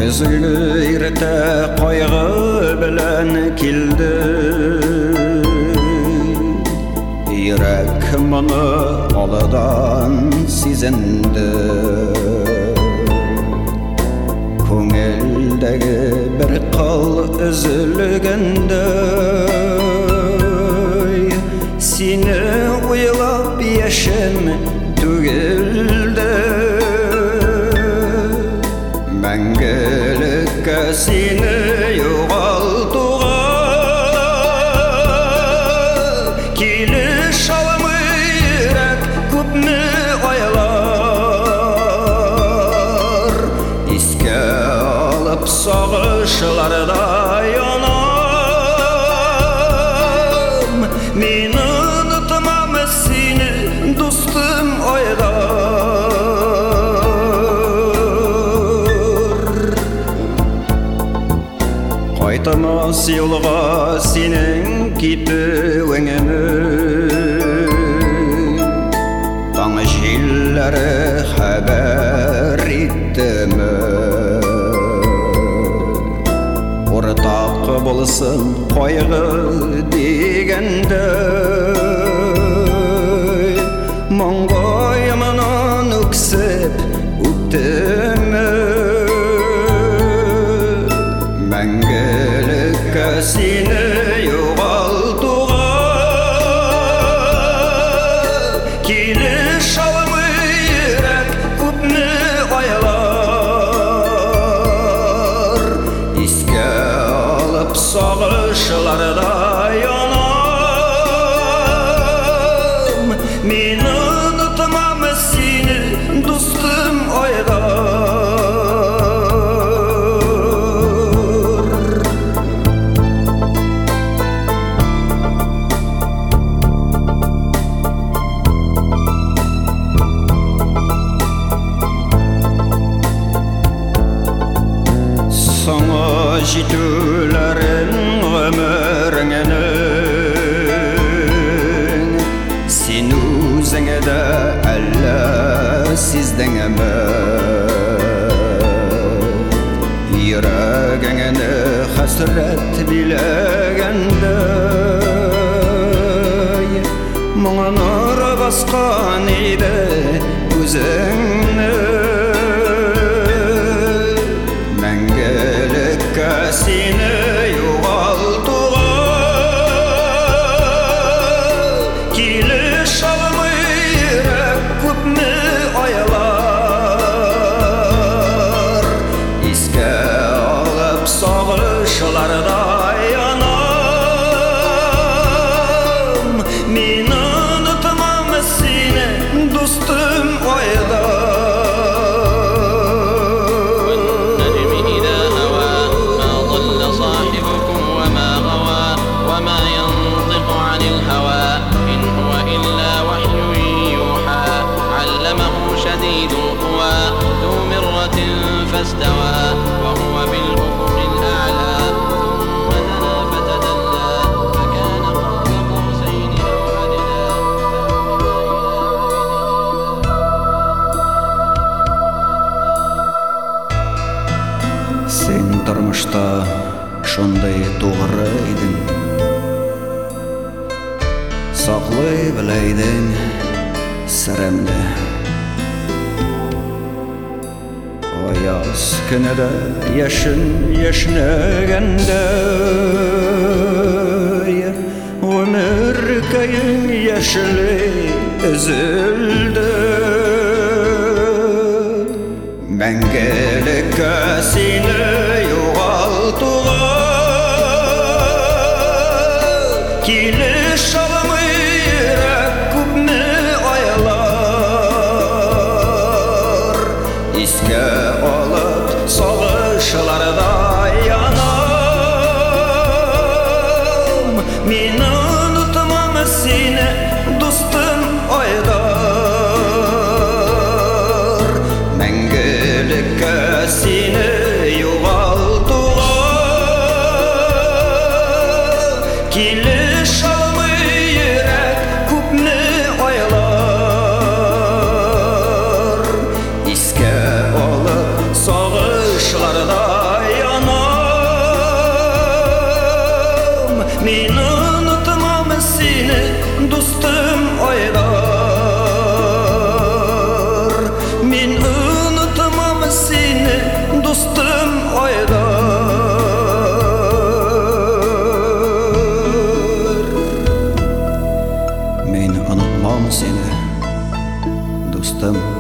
Üzgürte koygu bilen kildi Yürek bunu oladan sizindi Köngüldegi bir kıl üzülgende Seni uylap yaşım tügildi Мәңгелеккә сине югалтуга Килеш алмый йөрәк күпме айлар Искә алып сагышларда янам Мин онытмам сине дустым Кайтмас юлга синең китүеңне Таң җилләре хәбәр иттеме Уртак булсын кайгы дигәндә Моңгоемнан үксеп үттеме Мәңгелеккә сине югалтуга Килеш алмый йөрәк күпме айлар Искә алып сагышларда янам Мин онытмам сине дустым Sana jitülerin ömürünün Sen özüne de әллә сиздеңме Йөрәгеңне хәсрәт биләгәндә Моңа нур баскан иде күзеңне Мәңгелеккә сине югалтуга Килеш алмый йөрәк күпме айлар Искә алып сагышларда янам Мин онытмам сине дустым فاستوى وهو بالأفق الأعلى ثم دنا فتدلى فكان قاب قوسين أو أدنى Sen тормышта шундай тугры идең Саклый беләйдең сиремне Аяз көнедә яшен яшнәгәндә Өмер көең яшеле өзелде Мәңгелеккә сине югалтуга Килеш алмый йөрәк күпме айлар Искә алып сагышларда янам Мин онытмам сине дустым айдар Мәңгелеккә сине югалтуга Килеш seni dostum.